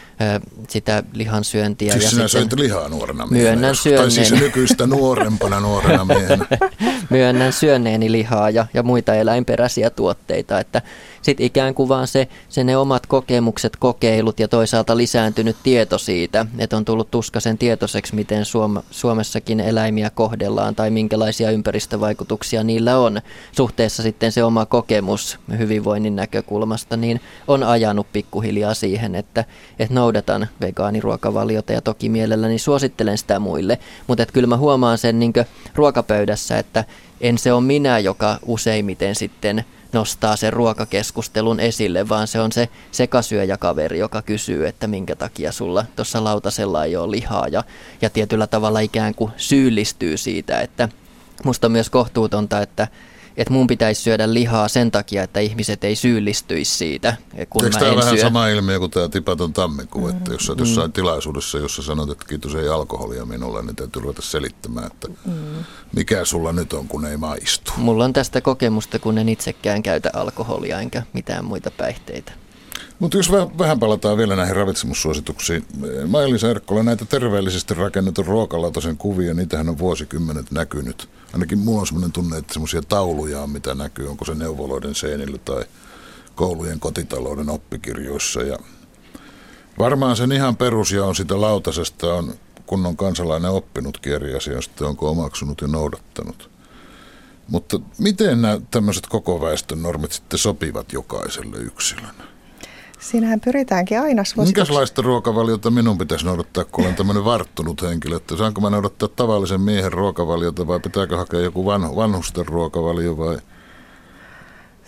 sitä lihansyöntiä. Siis ja sinä sitten söit lihaa nuorena miehenä. Myönnän syönneeni. Tai siis nykyistä nuorena miehenä. Myönnän syönneeni lihaa ja muita eläinperäisiä tuotteita, että sitten ikään kuin vaan se ne omat kokemukset, kokeilut ja toisaalta lisääntynyt tieto siitä, että on tullut tuskaisen tietoiseksi, miten Suomessakin eläimiä kohdellaan tai minkälaisia ympäristövaikutuksia niillä on. Suhteessa sitten se oma kokemus hyvinvoinnin näkökulmasta, niin on ajanut pikkuhiljaa siihen, että noudatan vegaaniruokavaliota ja toki mielelläni suosittelen sitä muille, mutta kyllä mä huomaan sen niin kuin ruokapöydässä, että en se ole minä, joka useimmiten sitten nostaa sen ruokakeskustelun esille, vaan se on se sekasyöjäkaveri, joka kysyy, että minkä takia sulla tuossa lautasella ei ole lihaa ja tietyllä tavalla ikään kuin syyllistyy siitä, että musta on myös kohtuutonta, että mun pitäisi syödä lihaa sen takia, että ihmiset ei syyllistyisi siitä, kun eikö mä tämä en vähän syö. sama ilmiö kuin tämä tipaton tammikuu, että jos olet jossain tilaisuudessa, jossa sanot, että kiitos ei alkoholia minulle, niin täytyy ruveta selittämään, että mikä sulla nyt on, kun ei maistu. Mulla on tästä kokemusta, kun en itsekään käytä alkoholia enkä mitään muita päihteitä. Mutta jos vähän palataan vielä näihin ravitsemussuosituksiin. Maija-Liisa Erkkola, näitä terveellisesti rakennetun ruokalautasen kuvia, niitähän on vuosikymmenet näkynyt. Ainakin mulla on sellainen tunne, että semmoisia tauluja on, mitä näkyy, onko se neuvoloiden seinillä tai koulujen kotitalouden oppikirjoissa. Ja varmaan sen ihan perusjaon sitä lautasesta on kunnon kansalainen oppinutkin eri asia, sitten onko omaksunut ja noudattanut. Mutta miten nämä tämmöiset koko väestön normit sitten sopivat jokaiselle yksilönä? Siinähän pyritäänkin aina minkälaista ruokavaliota minun pitäisi noudattaa, kun olen tämmöinen varttunut henkilö? Että saanko mä noudattaa tavallisen miehen ruokavaliota vai pitääkö hakea joku vanhusten ruokavalio vai?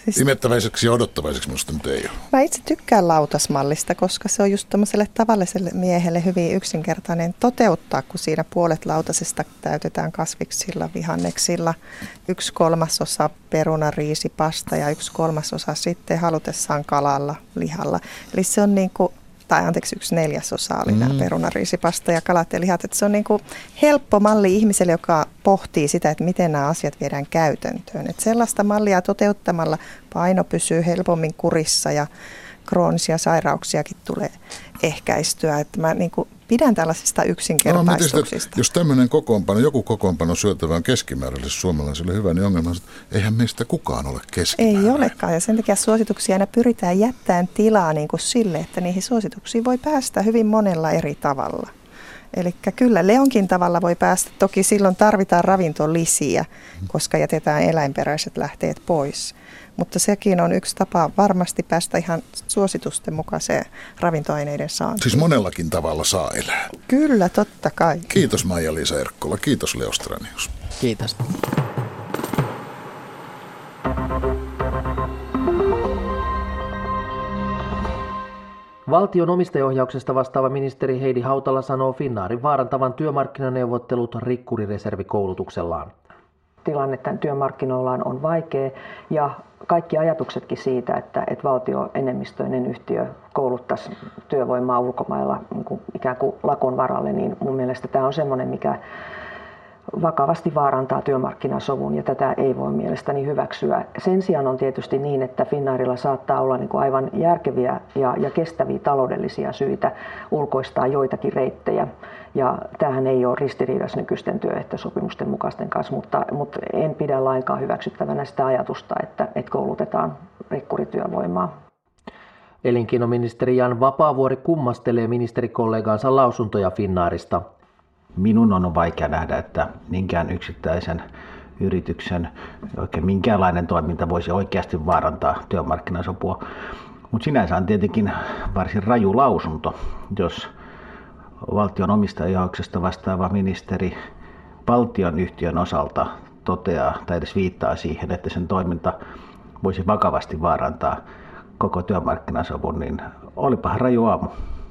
Siis imettäväiseksi ja odottavaiseksi minusta nyt ei ole. mä itse tykkään lautasmallista, koska se on just tämmöiselle tavalliselle miehelle hyvin yksinkertainen toteuttaa, kun siinä puolet lautasesta täytetään kasviksilla, vihanneksilla, 1/3 perunariisipasta ja 1/3 sitten halutessaan kalalla, lihalla. Eli se on niin kuin, tai anteeksi 1/4 oli nämä perunariisipasta ja kalat ja lihat. Että se on niin kuin helppo malli ihmiselle, joka pohtii sitä, että miten nämä asiat viedään käytäntöön. Että sellaista mallia toteuttamalla paino pysyy helpommin kurissa ja kroonisia sairauksiakin tulee ehkäistyä. Että mä niin kuin pidän tällaisista yksinkertaistuksista. Jos tämmöinen joku kokoonpano syötävä on keskimääräiselle suomalaiselle hyvä, niin ongelma on, että eihän meistä kukaan ole keskimääräinen. Ei olekaan, ja sen takia suosituksia aina pyritään jättämään tilaa niin kuin sille, että niihin suosituksiin voi päästä hyvin monella eri tavalla. Eli kyllä Leonkin tavalla voi päästä, toki silloin tarvitaan ravintolisiä, koska jätetään eläinperäiset lähteet pois. Mutta sekin on yksi tapa varmasti päästä ihan suositusten mukaiseen ravintoaineiden saantiin. Siis monellakin tavalla saa elää. Kyllä, totta kai. Kiitos Maija-Liisa Erkkola, kiitos Leo Stranius. Kiitos. Valtion omistajaohjauksesta vastaava ministeri Heidi Hautala sanoo Finnairin vaarantavan työmarkkinaneuvottelut rikkurireservikoulutuksellaan. Tilanne tämän työmarkkinoilla on vaikea ja kaikki ajatuksetkin siitä, että valtioenemmistöinen yhtiö kouluttaisi työvoimaa ulkomailla niin kuin ikään kuin lakon varalle, niin mun mielestä tämä on semmoinen, mikä vakavasti vaarantaa työmarkkinasovun ja tätä ei voi mielestäni hyväksyä. Sen sijaan on tietysti niin, että Finnairilla saattaa olla niin kuin aivan järkeviä ja kestäviä taloudellisia syitä ulkoistaa joitakin reittejä. Ja tämähän ei ole ristiriidassa nykyisten työehtosopimusten mukaisten kanssa, mutta en pidä lainkaan hyväksyttävänä sitä ajatusta, että koulutetaan rikkurityövoimaa. Elinkeinoministeri Jan Vapaavuori kummastelee ministerikollegaansa lausuntoja Finnairista. Minun on vaikea nähdä, että minkään yksittäisen yrityksen oikein minkäänlainen toiminta voisi oikeasti vaarantaa työmarkkinasopua. Mutta sinänsä on tietenkin varsin raju lausunto, jos valtion omistajaohjauksesta vastaava ministeri valtionyhtiön osalta toteaa tai edes viittaa siihen, että sen toiminta voisi vakavasti vaarantaa koko työmarkkinasovun, niin olipahan raju aamu.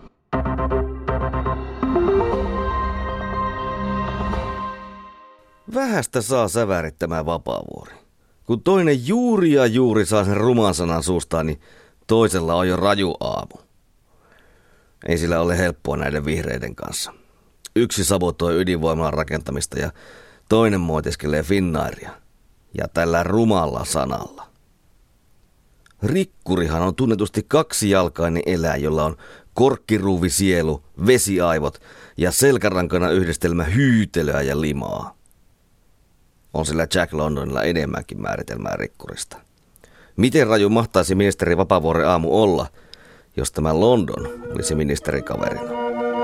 Vähästä saa sävärittämään Vapaavuori. Kun toinen juuri saa sen ruman sanan suustaan, niin toisella on jo raju aamu. Ei sillä ole helppoa näiden vihreiden kanssa. Yksi sabotoi ydinvoimalan rakentamista ja toinen moitiskelee Finnairia. Ja tällä rumalla sanalla. Rikkurihan on tunnetusti kaksijalkainen eläin, jolla on korkkiruuvisielu, vesiaivot ja selkärankana yhdistelmä hyytelöä ja limaa. On sillä Jack Londonilla enemmänkin määritelmää rikkurista. Miten raju mahtaisi ministeri Vapaavuoren aamu olla, jos tämä London olisi ministerikaverina?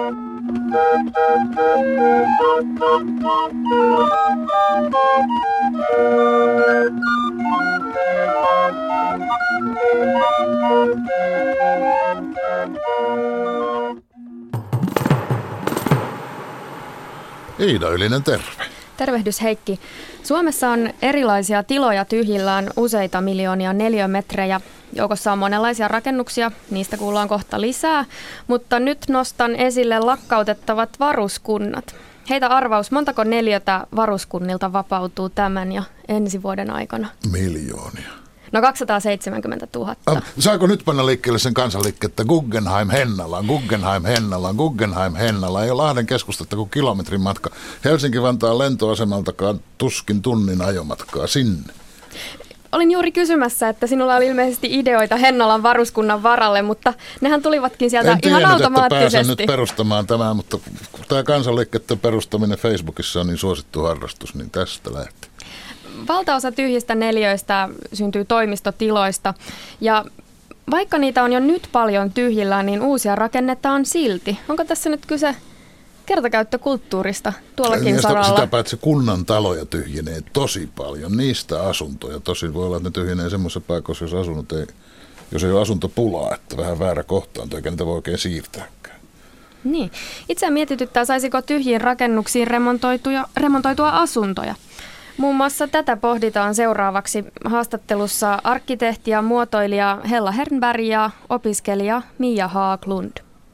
Iida Ylinen, terve. Tervehdys Heikki. Suomessa on erilaisia tiloja tyhjillään useita miljoonia neliömetrejä. Joukossa on monenlaisia rakennuksia, niistä kuullaan kohta lisää, mutta nyt nostan esille lakkautettavat varuskunnat. Heitä arvaus, montako neliötä varuskunnilta vapautuu tämän ja ensi vuoden aikana? Miljoonia. No 270 000. Saako nyt panna liikkeelle sen kansanliikettä Guggenheim Hennala, Guggenheim Hennala, Guggenheim Hennala? Ei ole Lahden keskustasta kuin kilometrin matka. Helsinki-Vantaan lentoasemaltakaan tuskin tunnin ajomatkaa sinne. Olin juuri kysymässä, että sinulla oli ilmeisesti ideoita Hennalan varuskunnan varalle, mutta nehän tulivatkin sieltä ihan automaattisesti. En tiennyt, että pääsen nyt perustamaan tämän, mutta tämä kansanliikettä perustaminen Facebookissa on niin suosittu harrastus, niin tästä lähti. Valtaosa tyhjistä neliöistä syntyy toimistotiloista ja vaikka niitä on jo nyt paljon tyhjillään, niin uusia rakennetaan silti. Onko tässä nyt kyse kertakäyttökulttuurista tuollakin saralla? Sitä paitsi kunnan taloja tyhjenee tosi paljon, niistä asuntoja. Tosin voi olla, että ne tyhjenee semmoisessa paikassa, jos ei ole asuntopulaa, että vähän väärä kohtaanto, eikä niitä voi oikein siirtääkään. Niin. Itse mietityttää, saisiko tyhjiin rakennuksiin remontoitua asuntoja. Muun muassa tätä pohditaan seuraavaksi haastattelussa arkkitehti ja muotoilija Hella Hernberg ja opiskelija Mia Haaglund.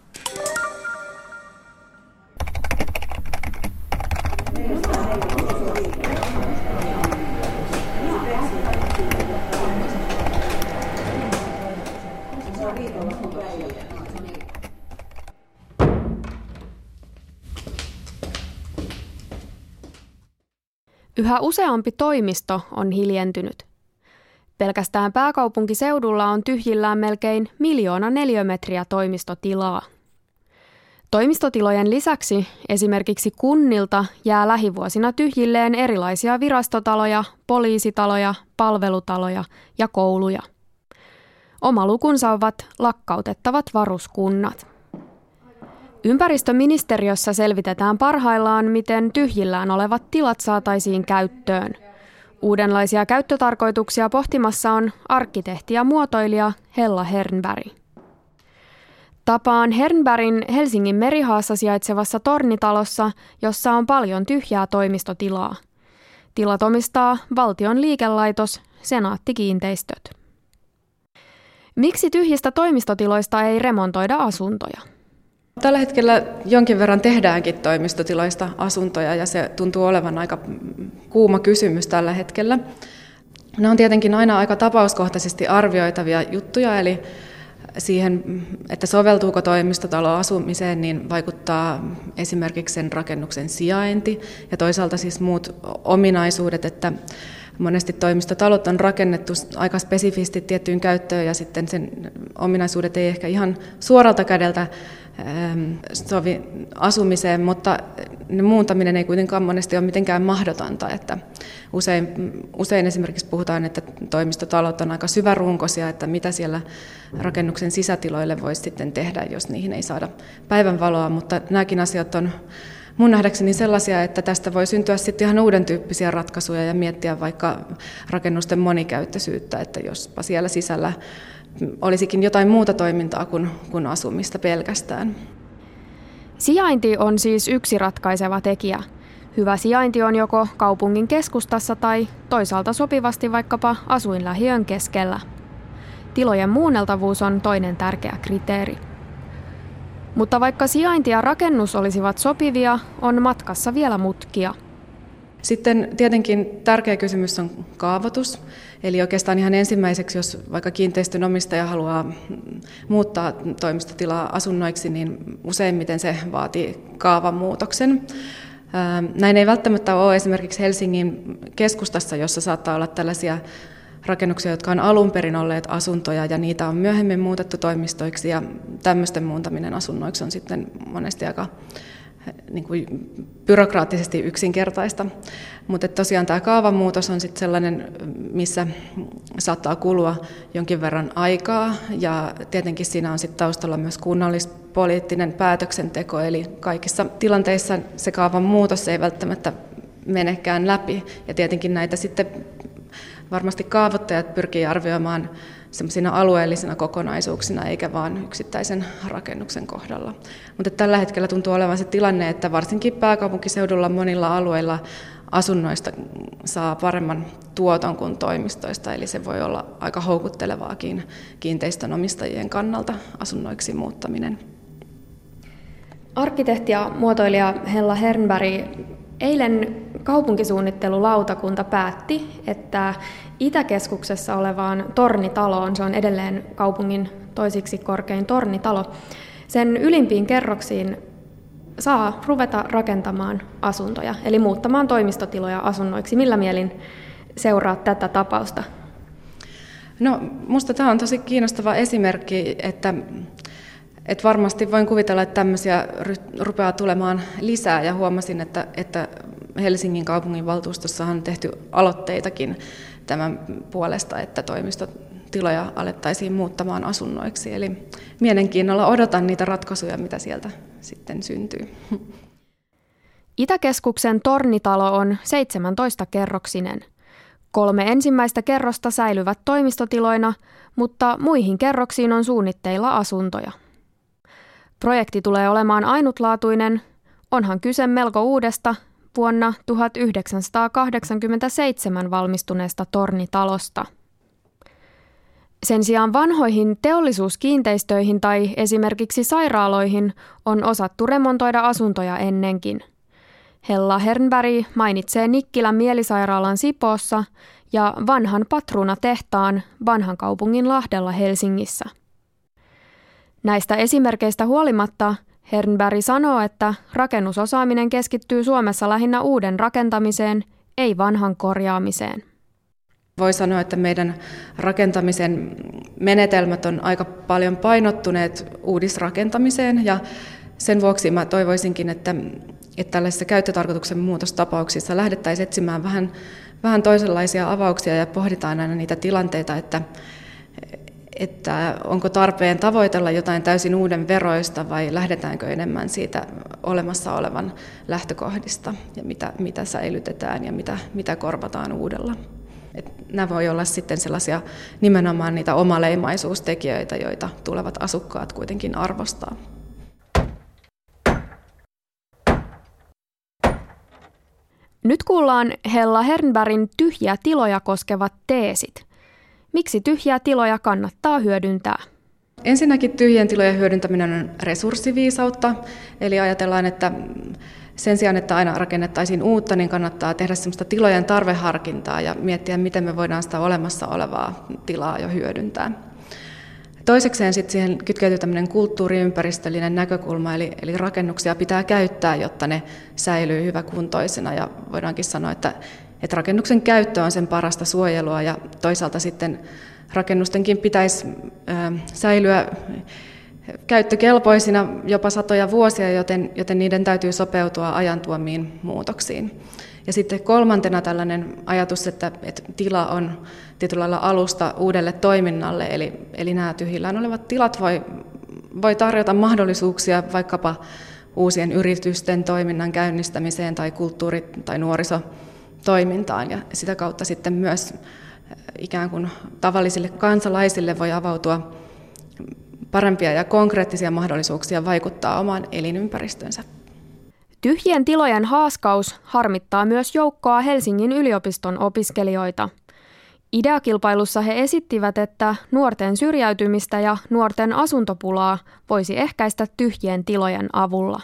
Yhä useampi toimisto on hiljentynyt. Pelkästään pääkaupunkiseudulla on tyhjillään melkein 1 miljoona neliömetriä toimistotilaa. Toimistotilojen lisäksi esimerkiksi kunnilta jää lähivuosina tyhjilleen erilaisia virastotaloja, poliisitaloja, palvelutaloja ja kouluja. Oma lukunsa ovat lakkautettavat varuskunnat. Ympäristöministeriössä selvitetään parhaillaan, miten tyhjillään olevat tilat saataisiin käyttöön. Uudenlaisia käyttötarkoituksia pohtimassa on arkkitehti ja muotoilija Hella Hernberg. Tapaan Hernbergin Helsingin Merihaassa sijaitsevassa tornitalossa, jossa on paljon tyhjää toimistotilaa. Tilat omistaa valtion liikelaitos Senaatti-kiinteistöt. Miksi tyhjistä toimistotiloista ei remontoida asuntoja? Tällä hetkellä jonkin verran tehdäänkin toimistotiloista asuntoja ja se tuntuu olevan aika kuuma kysymys tällä hetkellä. Ne on tietenkin aina aika tapauskohtaisesti arvioitavia juttuja, eli siihen, että soveltuuko toimistotalo asumiseen, niin vaikuttaa esimerkiksi sen rakennuksen sijainti ja toisaalta siis muut ominaisuudet, että monesti toimistotalot on rakennettu aika spesifisti tiettyyn käyttöön ja sitten sen ominaisuudet ei ehkä ihan suoralta kädeltä sovi asumiseen, mutta ne muuntaminen ei kuitenkaan monesti ole mitenkään mahdotonta. Että usein esimerkiksi puhutaan, että toimistotalot on aika syvärunkoisia, että mitä siellä rakennuksen sisätiloille voisi sitten tehdä, jos niihin ei saada päivänvaloa, mutta nämäkin asiat on mun nähdäkseni sellaisia, että tästä voi syntyä sitten ihan uuden tyyppisiä ratkaisuja ja miettiä vaikka rakennusten monikäyttöisyyttä, että jospa siellä sisällä olisikin jotain muuta toimintaa kuin asumista pelkästään. Sijainti on siis yksi ratkaiseva tekijä. Hyvä sijainti on joko kaupungin keskustassa tai toisaalta sopivasti vaikkapa asuinlähiön keskellä. Tilojen muunneltavuus on toinen tärkeä kriteeri. Mutta vaikka sijainti ja rakennus olisivat sopivia, on matkassa vielä mutkia. Sitten tietenkin tärkeä kysymys on kaavoitus. Eli oikeastaan ihan ensimmäiseksi, jos vaikka kiinteistön omistaja haluaa muuttaa toimistotilaa asunnoiksi, niin useimmiten se vaatii kaavanmuutoksen. Näin ei välttämättä ole esimerkiksi Helsingin keskustassa, jossa saattaa olla tällaisia rakennuksia, jotka on alun perin olleet asuntoja ja niitä on myöhemmin muutettu toimistoiksi ja tämmöisten muuntaminen asunnoiksi on sitten monesti aika niin kuin byrokraattisesti yksinkertaista. Mutta tosiaan tämä kaavanmuutos on sitten sellainen, missä saattaa kulua jonkin verran aikaa ja tietenkin siinä on sitten taustalla myös kunnallispoliittinen päätöksenteko, eli kaikissa tilanteissa se kaavan muutos ei välttämättä menekään läpi ja tietenkin näitä sitten varmasti kaavoittajat pyrkii arvioimaan sellaisina alueellisina kokonaisuuksina eikä vain yksittäisen rakennuksen kohdalla. Mutta tällä hetkellä tuntuu olevan se tilanne, että varsinkin pääkaupunkiseudulla monilla alueilla asunnoista saa paremman tuoton kuin toimistoista, eli se voi olla aika houkuttelevaakin kiinteistönomistajien kannalta asunnoiksi muuttaminen. Arkkitehti ja muotoilija Hella Hernberg, eilen kaupunkisuunnittelulautakunta päätti, että Itäkeskuksessa olevaan tornitaloon, se on edelleen kaupungin toisiksi korkein tornitalo, sen ylimpiin kerroksiin saa ruveta rakentamaan asuntoja, eli muuttamaan toimistotiloja asunnoiksi. Millä mielin seuraat tätä tapausta? No, musta tämä on tosi kiinnostava esimerkki, että varmasti voin kuvitella, että tämmöisiä rupeaa tulemaan lisää ja huomasin, että Helsingin kaupunginvaltuustossa on tehty aloitteitakin tämän puolesta, että toimistotiloja alettaisiin muuttamaan asunnoiksi. Eli mielenkiinnolla odotan niitä ratkaisuja, mitä sieltä sitten syntyy. Itäkeskuksen tornitalo on 17-kerroksinen. 3 ensimmäistä kerrosta säilyvät toimistotiloina, mutta muihin kerroksiin on suunnitteilla asuntoja. Projekti tulee olemaan ainutlaatuinen, onhan kyse melko uudesta, vuonna 1987 valmistuneesta tornitalosta. Sen sijaan vanhoihin teollisuuskiinteistöihin tai esimerkiksi sairaaloihin on osattu remontoida asuntoja ennenkin. Hella Hernberg mainitsee Nikkilän mielisairaalan Sipoossa ja vanhan patruunatehtaan vanhan kaupungin Lahdella Helsingissä. Näistä esimerkkeistä huolimatta Hernberg sanoo, että rakennusosaaminen keskittyy Suomessa lähinnä uuden rakentamiseen, ei vanhan korjaamiseen. Voi sanoa, että meidän rakentamisen menetelmät on aika paljon painottuneet uudisrakentamiseen ja sen vuoksi mä toivoisinkin, että tällaisissa käyttötarkoituksen muutostapauksissa lähdettäisiin etsimään vähän toisenlaisia avauksia ja pohditaan aina niitä tilanteita, että onko tarpeen tavoitella jotain täysin uuden veroista vai lähdetäänkö enemmän siitä olemassa olevan lähtökohdista ja mitä säilytetään ja mitä korvataan uudella. Nämä voi olla sitten sellaisia nimenomaan niitä omaleimaisuustekijöitä, joita tulevat asukkaat kuitenkin arvostaa. Nyt kuullaan Hella Hernbergin tyhjiä tiloja koskevat teesit. Miksi tyhjiä tiloja kannattaa hyödyntää? Ensinnäkin tyhjien tilojen hyödyntäminen on resurssiviisautta, eli ajatellaan, että sen sijaan, että aina rakennettaisiin uutta, niin kannattaa tehdä sellaista tilojen tarveharkintaa ja miettiä, miten me voidaan sitä olemassa olevaa tilaa jo hyödyntää. Toisekseen sitten siihen kytkeytyy tämmöinen kulttuuriympäristöllinen näkökulma, eli rakennuksia pitää käyttää, jotta ne säilyy hyväkuntoisena. Ja voidaankin sanoa, että rakennuksen käyttö on sen parasta suojelua ja toisaalta sitten rakennustenkin pitäisi säilyä käyttökelpoisina jopa satoja vuosia, joten niiden täytyy sopeutua ajan tuomiin muutoksiin. Ja sitten kolmantena tällainen ajatus, että tila on tietyllä lailla alusta uudelle toiminnalle, eli nämä tyhjillään olevat tilat voi tarjota mahdollisuuksia vaikkapa uusien yritysten toiminnan käynnistämiseen tai kulttuuri- tai nuorisotoimintaan, ja sitä kautta sitten myös ikään kuin tavallisille kansalaisille voi avautua parempia ja konkreettisia mahdollisuuksia vaikuttaa omaan elinympäristönsä. Tyhjien tilojen haaskaus harmittaa myös joukkoa Helsingin yliopiston opiskelijoita. Ideakilpailussa he esittivät, että nuorten syrjäytymistä ja nuorten asuntopulaa voisi ehkäistä tyhjien tilojen avulla.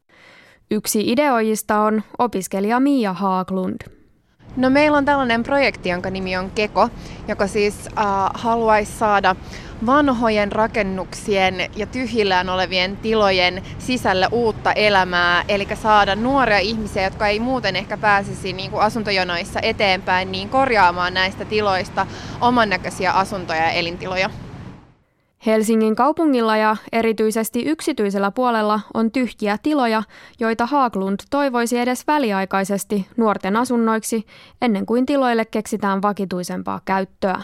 Yksi ideoijista on opiskelija Mia Haaglund. No, meillä on tällainen projekti, jonka nimi on Keko, joka siis haluaisi saada vanhojen rakennuksien ja tyhjillään olevien tilojen sisälle uutta elämää, eli saada nuoria ihmisiä, jotka ei muuten ehkä pääsisi niin kuin asuntojonoissa eteenpäin, niin korjaamaan näistä tiloista oman näköisiä asuntoja ja elintiloja. Helsingin kaupungilla ja erityisesti yksityisellä puolella on tyhjiä tiloja, joita Haaglund toivoisi edes väliaikaisesti nuorten asunnoiksi ennen kuin tiloille keksitään vakituisempaa käyttöä.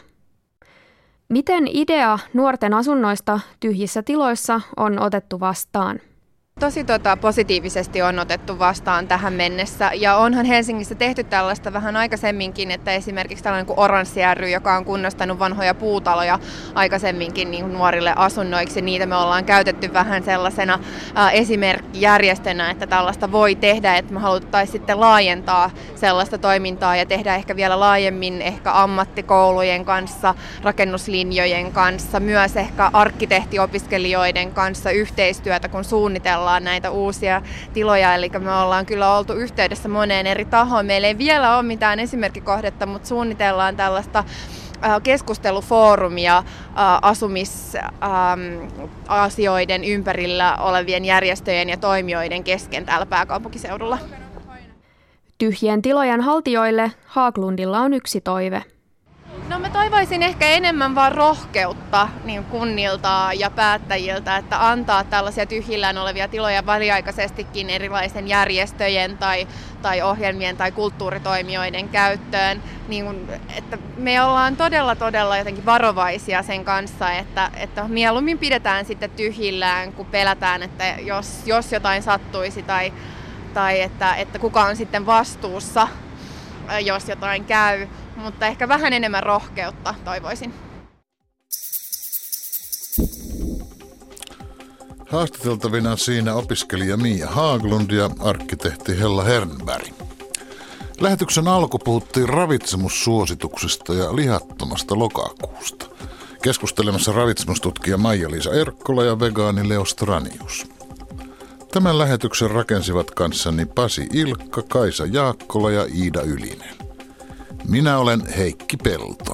Miten idea nuorten asunnoista tyhjissä tiloissa on otettu vastaan? Tosi positiivisesti on otettu vastaan tähän mennessä, ja onhan Helsingissä tehty tällaista vähän aikaisemminkin, että esimerkiksi tällainen kuin Oranssi ry, joka on kunnostanut vanhoja puutaloja aikaisemminkin niin nuorille asunnoiksi, niitä me ollaan käytetty vähän sellaisena esimerkkijärjestönä, että tällaista voi tehdä, että me haluttaisiin sitten laajentaa sellaista toimintaa ja tehdä ehkä vielä laajemmin ehkä ammattikoulujen kanssa, rakennuslinjojen kanssa, myös ehkä arkkitehtiopiskelijoiden kanssa yhteistyötä, kun suunnitellaan näitä uusia tiloja, eli me ollaan kyllä oltu yhteydessä moneen eri tahoon. Meillä ei vielä ole mitään esimerkkikohdetta, mutta suunnitellaan tällaista keskustelufoorumia asumisasioiden ympärillä olevien järjestöjen ja toimijoiden kesken täällä pääkaupunkiseudulla. Tyhjien tilojen haltijoille Haaglundilla on yksi toive. No, mä toivoisin ehkä enemmän vaan rohkeutta niin kunnilta ja päättäjiltä, että antaa tällaisia tyhjillään olevia tiloja väliaikaisestikin erilaisen järjestöjen tai ohjelmien tai kulttuuritoimijoiden käyttöön. Niin, että me ollaan todella jotenkin varovaisia sen kanssa, että mieluummin pidetään sitten tyhjillään, kun pelätään, että jos jotain sattuisi tai että kuka on sitten vastuussa, jos jotain käy. Mutta ehkä vähän enemmän rohkeutta toivoisin. Haastateltavina siinä opiskelija Mia Haaglund ja arkkitehti Hella Hernberg. Lähetyksen alku puhuttiin ravitsemussuosituksista ja lihattomasta lokakuusta. Keskustelemassa ravitsemustutkija Maija-Liisa Erkkola ja vegaani Leo Stranius. Tämän lähetyksen rakensivat kanssani Pasi Ilkka, Kaisa Jaakkola ja Iida Ylinen. Minä olen Heikki Pelto.